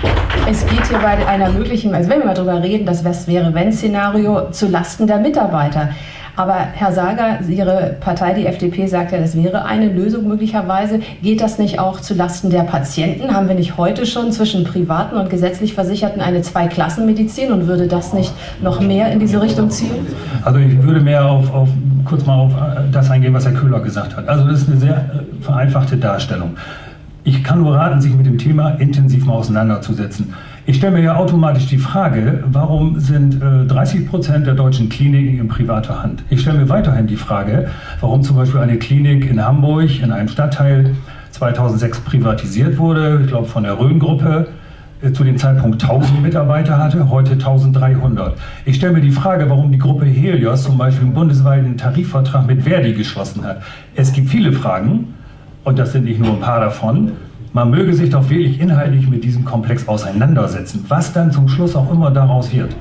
bei einer möglichen, also wenn wir mal drüber reden, das Was-wäre-wenn-Szenario zu Lasten der Mitarbeiter. Aber Herr Sager, Ihre Partei, die FDP, sagt ja, das wäre eine Lösung möglicherweise. Geht das nicht auch zu Lasten der Patienten? Haben wir nicht heute schon zwischen privaten und gesetzlich Versicherten eine Zweiklassenmedizin und würde das nicht noch mehr in diese Richtung zielen? Also ich würde mehr kurz mal auf das eingehen, was Herr Köhler gesagt hat. Also das ist eine sehr vereinfachte Darstellung. Ich kann nur raten, sich mit dem Thema intensiv mal auseinanderzusetzen. Ich stelle mir ja automatisch die Frage, warum sind 30% der deutschen Kliniken in privater Hand? Ich stelle mir weiterhin die Frage, warum zum Beispiel eine Klinik in Hamburg, in einem Stadtteil 2006 privatisiert wurde, ich glaube von der Rhön-Gruppe, zu dem Zeitpunkt 1000 Mitarbeiter hatte, heute 1300. Ich stelle mir die Frage, warum die Gruppe Helios zum Beispiel einen bundesweiten Tarifvertrag mit Verdi geschlossen hat. Es gibt viele Fragen, und das sind nicht nur ein paar davon. Man möge sich doch wirklich inhaltlich mit diesem Komplex auseinandersetzen, was dann zum Schluss auch immer daraus wird.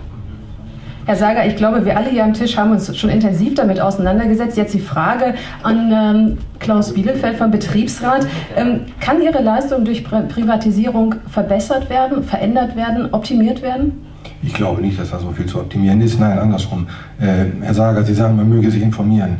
Herr Sager, ich glaube, wir alle hier am Tisch haben uns schon intensiv damit auseinandergesetzt. Jetzt die Frage an Klaus Bielefeld vom Betriebsrat. Kann Ihre Leistung durch Privatisierung verbessert werden, verändert werden, optimiert werden? Ich glaube nicht, dass da so viel zu optimieren ist. Nein, andersrum. Herr Sager, Sie sagen, man möge sich informieren.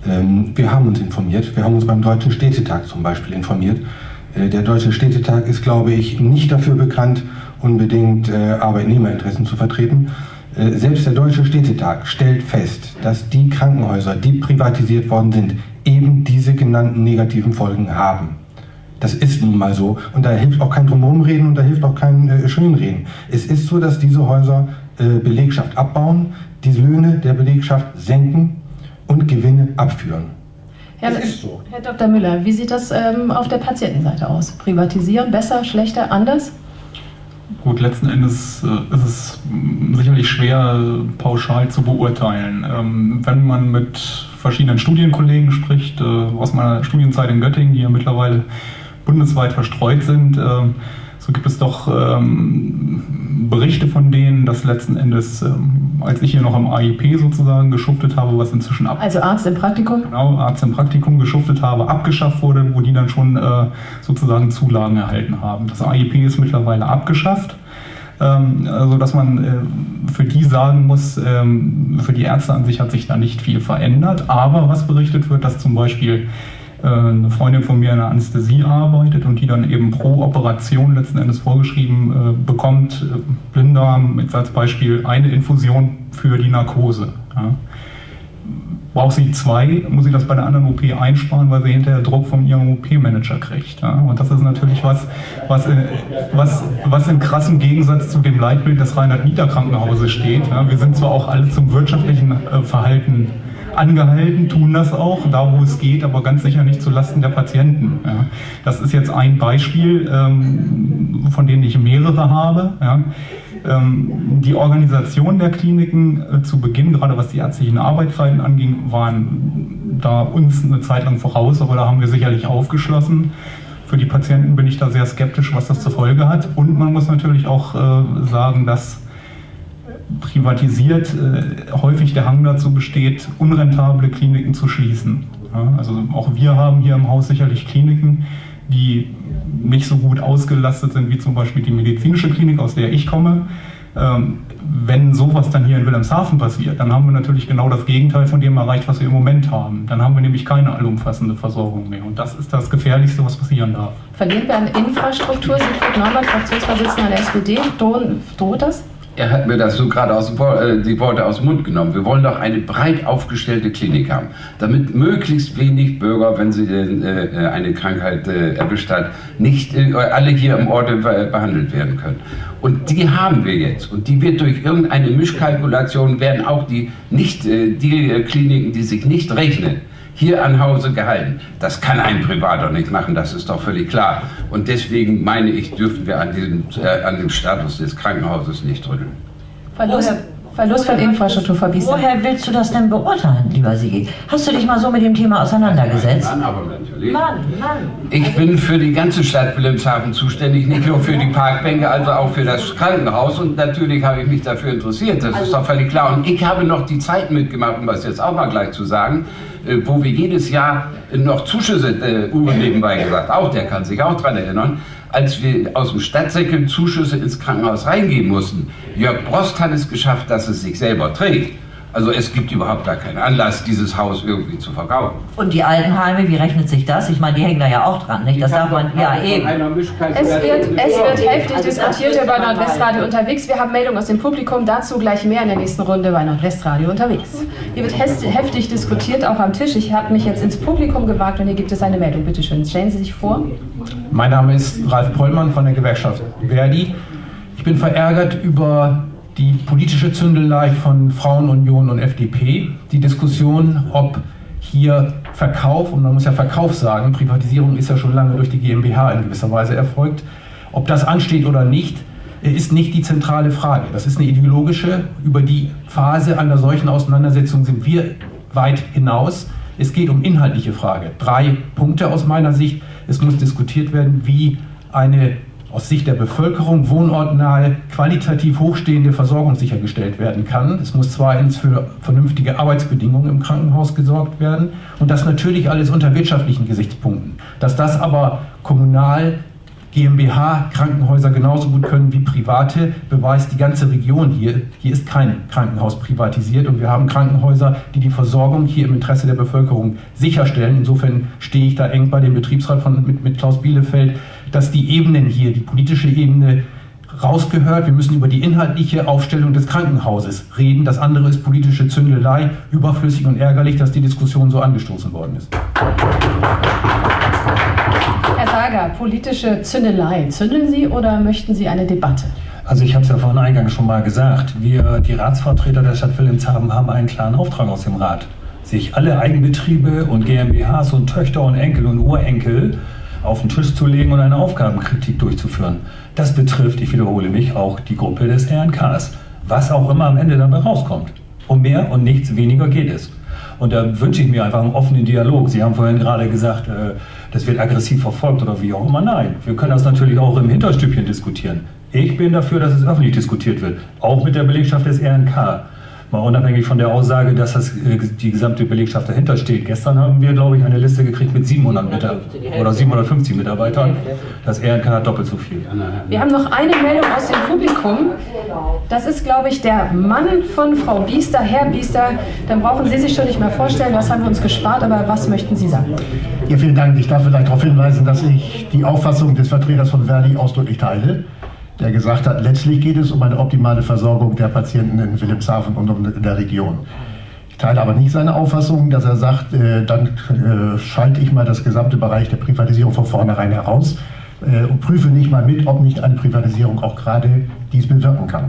Wir haben uns informiert. Wir haben uns beim Deutschen Städtetag zum Beispiel informiert. Der Deutsche Städtetag ist, glaube ich, nicht dafür bekannt, unbedingt Arbeitnehmerinteressen zu vertreten. Selbst der Deutsche Städtetag stellt fest, dass die Krankenhäuser, die privatisiert worden sind, eben diese genannten negativen Folgen haben. Das ist nun mal so. Und da hilft auch kein Drumherumreden und da hilft auch kein Schönreden. Es ist so, dass diese Häuser Belegschaft abbauen, die Löhne der Belegschaft senken und Gewinne abführen. Das ist so. Herr Dr. Müller, wie sieht das auf der Patientenseite aus? Privatisieren, besser, schlechter, anders? Gut, letzten Endes ist es sicherlich schwer pauschal zu beurteilen. Wenn man mit verschiedenen Studienkollegen spricht, aus meiner Studienzeit in Göttingen, die ja mittlerweile bundesweit verstreut sind, So gibt es doch Berichte von denen, dass letzten Endes, als ich hier noch am AIP sozusagen geschuftet habe, was inzwischen Also Arzt im Praktikum? Genau, Arzt im Praktikum geschuftet habe, abgeschafft wurde, wo die dann schon sozusagen Zulagen erhalten haben. Das AIP ist mittlerweile abgeschafft. Also dass man für die sagen muss, für die Ärzte an sich hat sich da nicht viel verändert. Aber was berichtet wird, dass zum Beispiel eine Freundin von mir in der Anästhesie arbeitet und die dann eben pro Operation letzten Endes vorgeschrieben bekommt, Blinddarm jetzt als Beispiel, eine Infusion für die Narkose. Ja. Braucht sie 2, muss sie das bei der anderen OP einsparen, weil sie hinterher Druck von ihrem OP-Manager kriegt. Ja. Und das ist natürlich was in krassem Gegensatz zu dem Leitbild des Reinhard-Nieder-Krankenhauses steht. Ja. Wir sind zwar auch alle zum wirtschaftlichen Verhalten angehalten, tun das auch, da wo es geht, aber ganz sicher nicht zulasten der Patienten. Ja. Das ist jetzt ein Beispiel, von denen ich mehrere habe. Ja. Die Organisation der Kliniken zu Beginn, gerade was die ärztlichen Arbeitszeiten anging, waren da uns eine Zeit lang voraus, aber da haben wir sicherlich aufgeschlossen. Für die Patienten bin ich da sehr skeptisch, was das zur Folge hat. Und man muss natürlich auch sagen, dass privatisiert häufig der Hang dazu besteht, unrentable Kliniken zu schließen. Ja, also auch wir haben hier im Haus sicherlich Kliniken, die nicht so gut ausgelastet sind wie zum Beispiel die medizinische Klinik, aus der ich komme. Wenn sowas dann hier in Wilhelmshaven passiert, dann haben wir natürlich genau das Gegenteil von dem erreicht, was wir im Moment haben. Dann haben wir nämlich keine allumfassende Versorgung mehr. Und das ist das Gefährlichste, was passieren darf. Verlieren wir an Infrastruktur? Siegfried Neumann, Fraktionsvorsitzender der SPD, droht das? Er hat mir das so gerade die Worte aus dem Mund genommen. Wir wollen doch eine breit aufgestellte Klinik haben, damit möglichst wenig Bürger, wenn sie eine Krankheit erwischt hat, nicht alle hier im Ort behandelt werden können. Und die haben wir jetzt. Und die wird durch irgendeine Mischkalkulation, werden auch die Kliniken, die sich nicht rechnen, hier an Hause gehalten. Das kann ein Privater nicht machen, das ist doch völlig klar. Und deswegen meine ich, dürfen wir an dem Status des Krankenhauses nicht rütteln. Verlust von Infrastruktur, Verbiester. Woher willst du das denn beurteilen, lieber Sigi? Hast du dich mal so mit dem Thema auseinandergesetzt? Mann, aber natürlich. Mann. Ich bin für die ganze Stadt Wilhelmshaven zuständig, nicht nur für die Parkbänke, also auch für das Krankenhaus. Und natürlich habe ich mich dafür interessiert, das ist doch völlig klar. Und ich habe noch die Zeit mitgemacht, um das jetzt auch mal gleich zu sagen, wo wir jedes Jahr noch Zuschüsse, Uwe nebenbei gesagt, auch der kann sich auch daran erinnern, als wir aus dem Stadtsäckel Zuschüsse ins Krankenhaus reingeben mussten. Jörg Brost hat es geschafft, dass es sich selber trägt. Also es gibt überhaupt gar keinen Anlass, dieses Haus irgendwie zu verkaufen. Und die Altenheime, wie rechnet sich das? Ich meine, die hängen da ja auch dran, nicht? Das darf man, ja eben. Es wird heftig diskutiert hier bei Nordwestradio unterwegs. Wir haben Meldungen aus dem Publikum, dazu gleich mehr in der nächsten Runde bei Nordwestradio unterwegs. Hier wird heftig diskutiert, auch am Tisch. Ich habe mich jetzt ins Publikum gewagt und hier gibt es eine Meldung. Bitte schön, stellen Sie sich vor. Mein Name ist Ralf Pollmann von der Gewerkschaft Verdi. Ich bin verärgert über die politische Zündelei von Frauenunion und FDP, die Diskussion, ob hier Verkauf, und man muss ja Verkauf sagen, Privatisierung ist ja schon lange durch die GmbH in gewisser Weise erfolgt, ob das ansteht oder nicht, ist nicht die zentrale Frage. Das ist eine ideologische, über die Phase einer solchen Auseinandersetzung sind wir weit hinaus. Es geht um inhaltliche Frage. 3 Punkte aus meiner Sicht. Es muss diskutiert werden, wie eine aus Sicht der Bevölkerung wohnortnahe, qualitativ hochstehende Versorgung sichergestellt werden kann. Es muss zweitens für vernünftige Arbeitsbedingungen im Krankenhaus gesorgt werden und das natürlich alles unter wirtschaftlichen Gesichtspunkten. Dass das aber kommunal, GmbH, Krankenhäuser genauso gut können wie private, beweist die ganze Region hier. Hier ist kein Krankenhaus privatisiert und wir haben Krankenhäuser, die die Versorgung hier im Interesse der Bevölkerung sicherstellen. Insofern stehe ich da eng bei dem Betriebsrat mit Klaus Bielefeld, dass die Ebenen hier, die politische Ebene, rausgehört. Wir müssen über die inhaltliche Aufstellung des Krankenhauses reden. Das andere ist politische Zündelei, überflüssig und ärgerlich, dass die Diskussion so angestoßen worden ist. Herr Sager, politische Zündelei. Zündeln Sie oder möchten Sie eine Debatte? Also ich habe es ja vorhin eingangs schon mal gesagt. Wir, die Ratsvertreter der Stadt Wilhelmshaven, haben einen klaren Auftrag aus dem Rat, sich alle Eigenbetriebe und GmbHs und Töchter und Enkel und Urenkel auf den Tisch zu legen und eine Aufgabenkritik durchzuführen. Das betrifft, ich wiederhole mich, auch die Gruppe des RNKs. Was auch immer am Ende dabei rauskommt. Um mehr und nichts weniger geht es. Und da wünsche ich mir einfach einen offenen Dialog. Sie haben vorhin gerade gesagt, das wird aggressiv verfolgt oder wie auch immer. Nein, wir können das natürlich auch im Hinterstübchen diskutieren. Ich bin dafür, dass es öffentlich diskutiert wird, auch mit der Belegschaft des RNK. Mal unabhängig von der Aussage, dass die gesamte Belegschaft dahinter steht. Gestern haben wir, glaube ich, eine Liste gekriegt mit 750 Mitarbeitern. Das RNK hat doppelt so viel. Wir haben noch eine Meldung aus dem Publikum. Das ist, glaube ich, der Mann von Frau Biester, Herr Biester. Dann brauchen Sie sich schon nicht mehr vorstellen, das haben wir uns gespart, aber was möchten Sie sagen? Ja, vielen Dank. Ich darf vielleicht darauf hinweisen, dass ich die Auffassung des Vertreters von Verdi ausdrücklich teile, der gesagt hat, letztlich geht es um eine optimale Versorgung der Patienten in Wilhelmshaven und in der Region. Ich teile aber nicht seine Auffassung, dass er sagt, dann schalte ich mal das gesamte Bereich der Privatisierung von vornherein heraus und prüfe nicht mal mit, ob nicht eine Privatisierung auch gerade dies bewirken kann.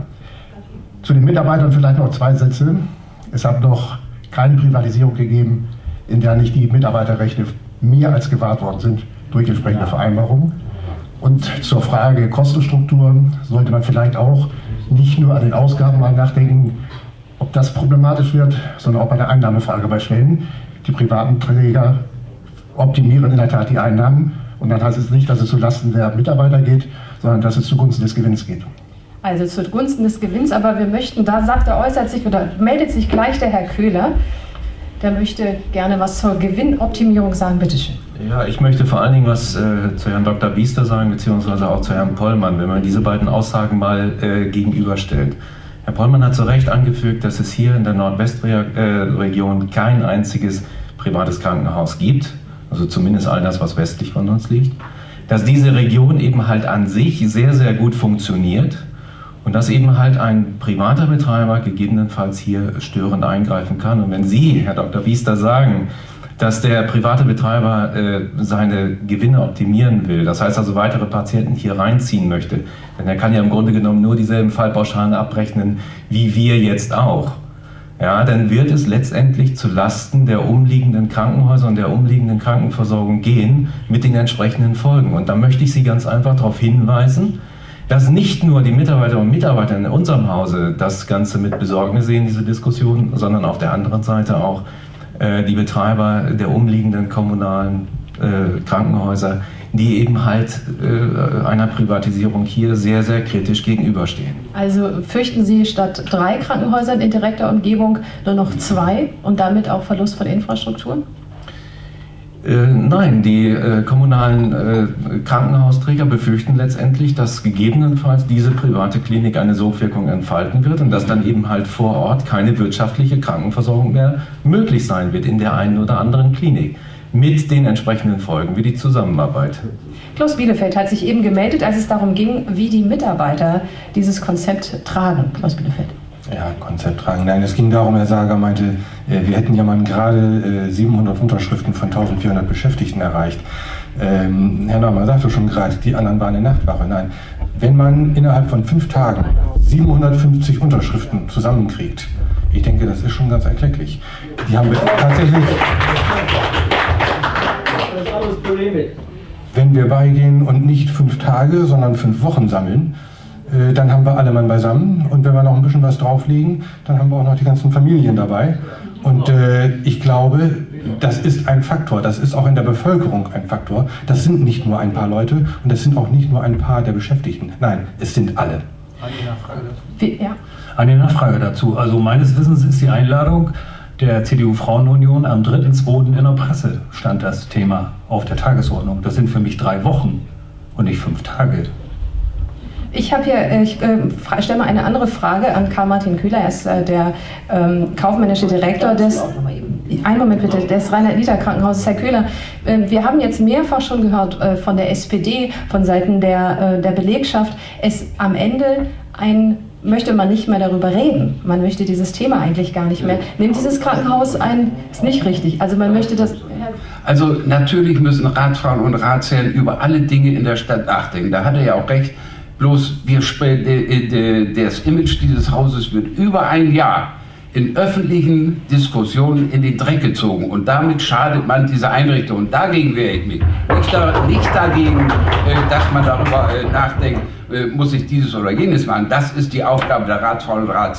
Zu den Mitarbeitern vielleicht noch 2 Sätze. Es hat noch keine Privatisierung gegeben, in der nicht die Mitarbeiterrechte mehr als gewahrt worden sind durch entsprechende Vereinbarungen. Und zur Frage Kostenstruktur sollte man vielleicht auch nicht nur an den Ausgaben mal nachdenken, ob das problematisch wird, sondern auch bei der Einnahmefrage bei Stellen. Die privaten Träger optimieren in der Tat die Einnahmen und dann heißt es nicht, dass es zulasten der Mitarbeiter geht, sondern dass es zugunsten des Gewinns geht. Also zugunsten des Gewinns, aber wir möchten, da sagt er, äußert sich oder meldet sich gleich der Herr Köhler. Der möchte gerne was zur Gewinnoptimierung sagen, bitteschön. Ja, ich möchte vor allen Dingen was zu Herrn Dr. Biester sagen, beziehungsweise auch zu Herrn Pollmann, wenn man diese beiden Aussagen mal gegenüberstellt. Herr Pollmann hat zu Recht angefügt, dass es hier in der Nordwestregion kein einziges privates Krankenhaus gibt, also zumindest all das, was westlich von uns liegt, dass diese Region eben halt an sich sehr, sehr gut funktioniert und dass eben halt ein privater Betreiber gegebenenfalls hier störend eingreifen kann. Und wenn Sie, Herr Dr. Biester, sagen, dass der private Betreiber seine Gewinne optimieren will, das heißt also weitere Patienten hier reinziehen möchte, denn er kann ja im Grunde genommen nur dieselben Fallpauschalen abrechnen wie wir jetzt auch, ja, dann wird es letztendlich zu Lasten der umliegenden Krankenhäuser und der umliegenden Krankenversorgung gehen mit den entsprechenden Folgen. Und da möchte ich Sie ganz einfach darauf hinweisen, dass nicht nur die Mitarbeiterinnen und Mitarbeiter in unserem Hause das Ganze mit Besorgnis sehen, diese Diskussion, sondern auf der anderen Seite auch die Betreiber der umliegenden kommunalen Krankenhäuser, die eben halt einer Privatisierung hier sehr, sehr kritisch gegenüberstehen. Also fürchten Sie statt 3 Krankenhäusern in direkter Umgebung nur noch 2 und damit auch Verlust von Infrastruktur? Nein, die kommunalen Krankenhausträger befürchten letztendlich, dass gegebenenfalls diese private Klinik eine Sogwirkung entfalten wird und dass dann eben halt vor Ort keine wirtschaftliche Krankenversorgung mehr möglich sein wird in der einen oder anderen Klinik. Mit den entsprechenden Folgen wie die Zusammenarbeit. Klaus Bielefeld hat sich eben gemeldet, als es darum ging, wie die Mitarbeiter dieses Konzept tragen. Klaus Bielefeld. Ja, Konzept tragen. Nein, es ging darum, Herr Sager meinte, wir hätten ja mal gerade 700 Unterschriften von 1400 Beschäftigten erreicht. Herr Neumann sagte schon gerade, die anderen waren in Nachtwache. Nein, wenn man innerhalb von 5 Tagen 750 Unterschriften zusammenkriegt, ich denke, das ist schon ganz erklecklich. Die haben wir tatsächlich... Wenn wir beigehen und nicht 5 Tage, sondern 5 Wochen sammeln, dann haben wir alle Mann beisammen und wenn wir noch ein bisschen was drauflegen, dann haben wir auch noch die ganzen Familien dabei und ich glaube, das ist ein Faktor, das ist auch in der Bevölkerung ein Faktor, das sind nicht nur ein paar Leute und das sind auch nicht nur ein paar der Beschäftigten, nein, es sind alle. Eine Nachfrage dazu? Ja. Eine Nachfrage dazu, also meines Wissens ist die Einladung der CDU-Frauenunion am 3.2. in der Presse stand das Thema auf der Tagesordnung. Das sind für mich 3 Wochen und nicht 5 Tage. Ich habe hier, ich stelle mal eine andere Frage an Karl-Martin Köhler. Er ist der kaufmännische Direktor des, einen Moment bitte, des Reinhard-Nidda-Krankenhauses. Herr Köhler, wir haben jetzt mehrfach schon gehört von der SPD, von Seiten der Belegschaft, es am Ende möchte man nicht mehr darüber reden. Man möchte dieses Thema eigentlich gar nicht mehr. Nimmt dieses Krankenhaus ein, ist nicht richtig. Also man möchte das... Also natürlich müssen Ratsfrauen und Ratsherren über alle Dinge in der Stadt nachdenken. Da hat er ja auch recht. Bloß das Image dieses Hauses wird über ein Jahr in öffentlichen Diskussionen in den Dreck gezogen und damit schadet man dieser Einrichtung und dagegen wehre ich mich. Nicht dagegen, dass man darüber nachdenkt, muss ich dieses oder jenes machen. Das ist die Aufgabe der Ratsfrauen und Ratsherren.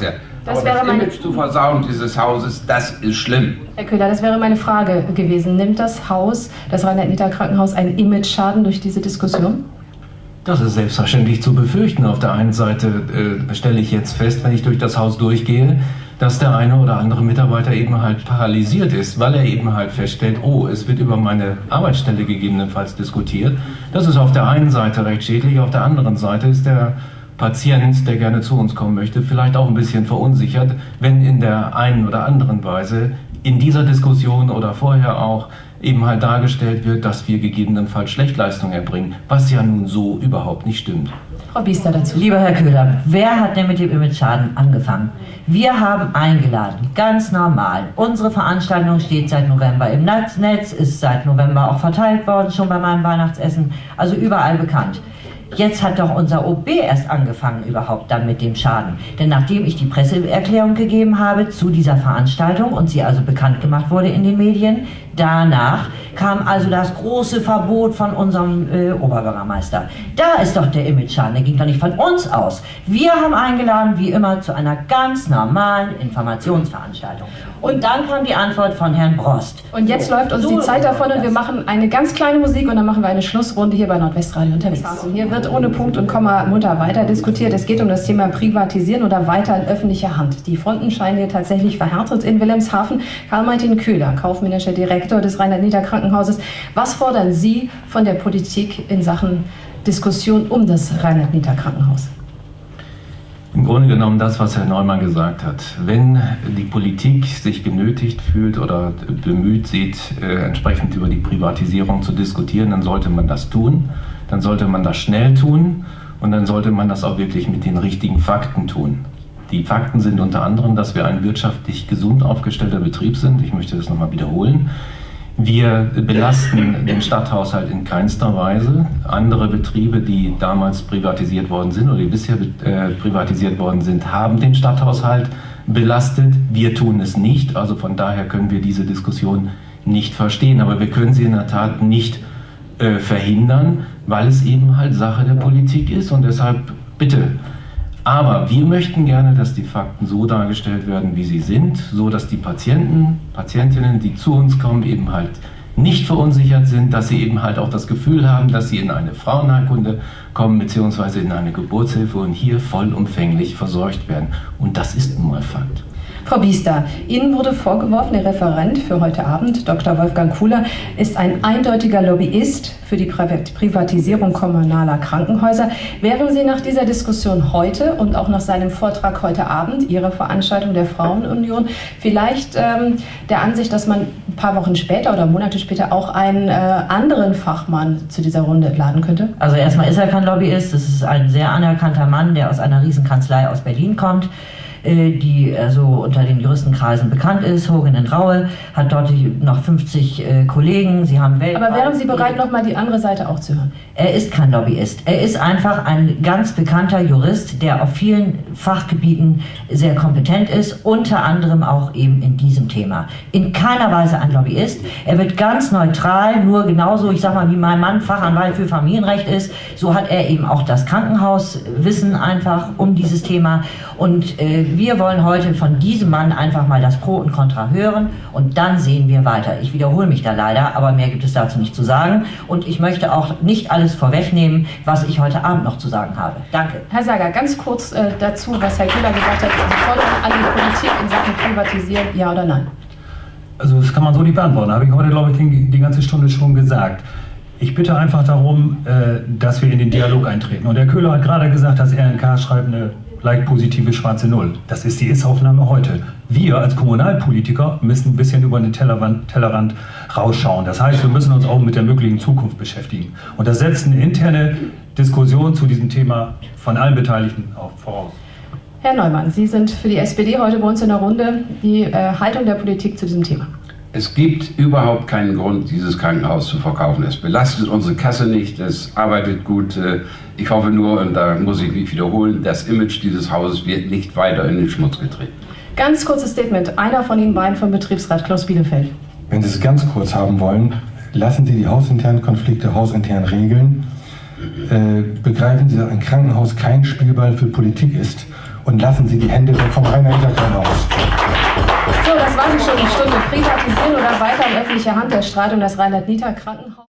Das Image zu versauen dieses Hauses, das ist schlimm. Herr Köhler, das wäre meine Frage gewesen. Nimmt das Haus, das Rheinland-Nidda-Krankenhaus, einen Image-Schaden durch diese Diskussion? Das ist selbstverständlich zu befürchten. Auf der einen Seite stelle ich jetzt fest, wenn ich durch das Haus durchgehe, dass der eine oder andere Mitarbeiter eben halt paralysiert ist, weil er eben halt feststellt, oh, es wird über meine Arbeitsstelle gegebenenfalls diskutiert. Das ist auf der einen Seite recht schädlich, auf der anderen Seite ist der Patient, der gerne zu uns kommen möchte, vielleicht auch ein bisschen verunsichert, wenn in der einen oder anderen Weise in dieser Diskussion oder vorher auch eben halt dargestellt wird, dass wir gegebenenfalls Schlechtleistung erbringen, was ja nun so überhaupt nicht stimmt. Frau Biester dazu. Lieber Herr Köhler, wer hat denn mit dem Image-Schaden angefangen? Wir haben eingeladen, ganz normal. Unsere Veranstaltung steht seit November im Netz, ist seit November auch verteilt worden, schon bei meinem Weihnachtsessen, also überall bekannt. Jetzt hat doch unser OB erst angefangen überhaupt dann mit dem Schaden. Denn nachdem ich die Presseerklärung gegeben habe zu dieser Veranstaltung und sie also bekannt gemacht wurde in den Medien, danach kam also das große Verbot von unserem Oberbürgermeister. Da ist doch der Image-Schaden, der ging doch nicht von uns aus. Wir haben eingeladen, wie immer, zu einer ganz normalen Informationsveranstaltung. Und dann kam die Antwort von Herrn Brost. Und jetzt läuft uns die Zeit davon und wir machen eine ganz kleine Musik und dann machen wir eine Schlussrunde hier bei Nordwestradio unterwegs. Hier wird ohne Punkt und Komma munter weiter diskutiert. Es geht um das Thema Privatisieren oder weiter in öffentlicher Hand. Die Fronten scheinen hier tatsächlich verhärtet in Wilhelmshaven. Karl-Martin Köhler, kaufmännischer Direktor des Rheinland-Nidda-Krankenhauses. Was fordern Sie von der Politik in Sachen Diskussion um das Rheinland-Nidda-Krankenhaus? Im Grunde genommen das, was Herr Neumann gesagt hat. Wenn die Politik sich genötigt fühlt oder bemüht sieht, entsprechend über die Privatisierung zu diskutieren, dann sollte man das tun. Dann sollte man das schnell tun und dann sollte man das auch wirklich mit den richtigen Fakten tun. Die Fakten sind unter anderem, dass wir ein wirtschaftlich gesund aufgestellter Betrieb sind. Ich möchte das nochmal wiederholen. Wir belasten den Stadthaushalt in keinster Weise. Andere Betriebe, die damals privatisiert worden sind oder die bisher privatisiert worden sind, haben den Stadthaushalt belastet. Wir tun es nicht. Also von daher können wir diese Diskussion nicht verstehen. Aber wir können sie in der Tat nicht verhindern, weil es eben halt Sache der Politik ist. Und deshalb bitte. Aber wir möchten gerne, dass die Fakten so dargestellt werden, wie sie sind, so dass die Patienten, Patientinnen, die zu uns kommen, eben halt nicht verunsichert sind, dass sie eben halt auch das Gefühl haben, dass sie in eine Frauenheilkunde kommen, beziehungsweise in eine Geburtshilfe und hier vollumfänglich versorgt werden. Und das ist nun mal Fakt. Frau Biester, Ihnen wurde vorgeworfen, der Referent für heute Abend, Dr. Wolfgang Kuhler, ist ein eindeutiger Lobbyist für die Privatisierung kommunaler Krankenhäuser. Wären Sie nach dieser Diskussion heute und auch nach seinem Vortrag heute Abend, Ihrer Veranstaltung der Frauenunion, vielleicht der Ansicht, dass man ein paar Wochen später oder Monate später auch einen anderen Fachmann zu dieser Runde laden könnte? Also erstmal ist er kein Lobbyist, es ist ein sehr anerkannter Mann, der aus einer Riesenkanzlei aus Berlin kommt, die also unter den Juristenkreisen bekannt ist. Hogan & Raue hat dort noch 50 Kollegen. Sie haben weltweit. Aber wären Sie bereit, nochmal die andere Seite auch zu hören? Er ist kein Lobbyist. Er ist einfach ein ganz bekannter Jurist, der auf vielen Fachgebieten sehr kompetent ist, unter anderem auch eben in diesem Thema. In keiner Weise ein Lobbyist. Er wird ganz neutral, nur genauso, ich sag mal, wie mein Mann Fachanwalt für Familienrecht ist, so hat er eben auch das Krankenhauswissen einfach um dieses Thema. Und wir wollen heute von diesem Mann einfach mal das Pro und Contra hören und dann sehen wir weiter. Ich wiederhole mich da leider, aber mehr gibt es dazu nicht zu sagen und ich möchte auch nicht alles vorwegnehmen, was ich heute Abend noch zu sagen habe. Danke. Herr Sager, ganz kurz dazu, was Herr Köhler gesagt hat. Sie fordern an die Politik in Sachen Privatisieren, ja oder nein? Also das kann man so nicht beantworten. Habe ich heute, glaube ich, die ganze Stunde schon gesagt. Ich bitte einfach darum, dass wir in den Dialog eintreten. Und Herr Köhler hat gerade gesagt, dass RNK schreibt eine leicht positive schwarze Null. Das ist die Ist-Aufnahme heute. Wir als Kommunalpolitiker müssen ein bisschen über den Tellerrand rausschauen. Das heißt, wir müssen uns auch mit der möglichen Zukunft beschäftigen. Und das setzt eine interne Diskussion zu diesem Thema von allen Beteiligten auch voraus. Herr Neumann, Sie sind für die SPD heute bei uns in der Runde. Die Haltung der Politik zu diesem Thema. Es gibt überhaupt keinen Grund, dieses Krankenhaus zu verkaufen. Es belastet unsere Kasse nicht, es arbeitet gut. Ich hoffe nur, und da muss ich mich wiederholen, das Image dieses Hauses wird nicht weiter in den Schmutz getreten. Ganz kurzes Statement. Einer von Ihnen beiden vom Betriebsrat, Klaus Bielefeld. Wenn Sie es ganz kurz haben wollen, lassen Sie die hausinternen Konflikte hausintern regeln. Begreifen Sie, dass ein Krankenhaus kein Spielball für Politik ist. und lassen Sie die Hände weg vom Rhein-Neckar-Krankenhaus. So, das war sie schon, die Stunde. Privatisieren oder weiter in öffentlicher Hand der Streit um das Rheinland-Nieder-Krankenhaus.